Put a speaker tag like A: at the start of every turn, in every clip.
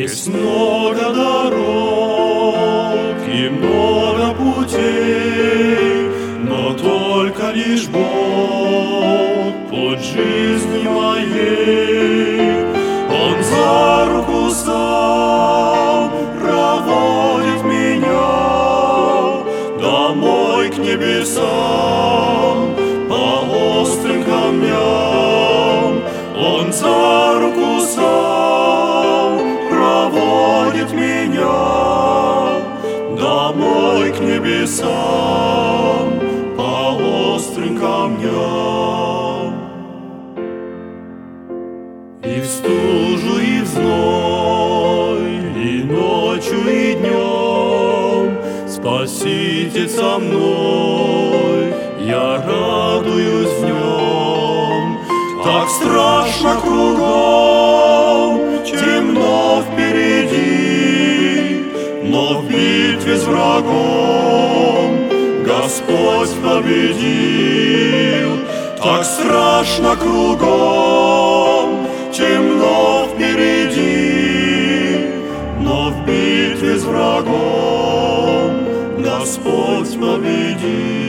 A: Есть много дорог и много путей, но только лишь Бог путь жизни моей. Он за руку сам проводит меня домой к небесам по острым камням. Он за руку сам проводит меня домой к небесам по острым камням. И в стужу, и в зной, и ночью, и днем Спаситель со мной, я радуюсь в нем. Так страшно кругом, темно впереди, но в битве с врагом Господь победил. Так страшно кругом, темно впереди, но в битве с врагом Господь победил.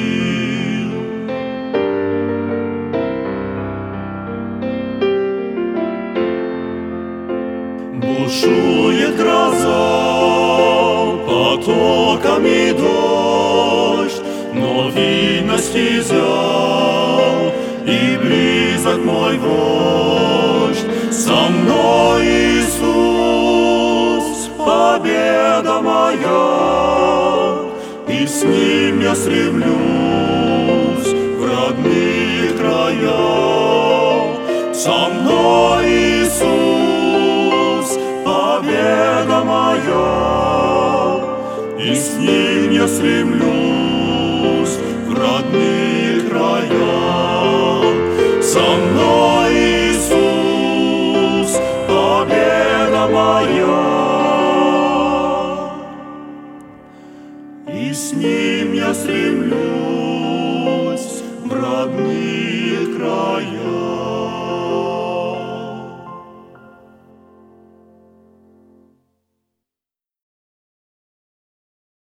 A: Бушует гроза, потоками дождь, но видно стезя, и близок мой вождь. Со мной Иисус, победа моя, и с Ним я стремлюсь в родные края. Со мной Иисус, победа моя, и с Ним я стремлюсь в родные края. Со мной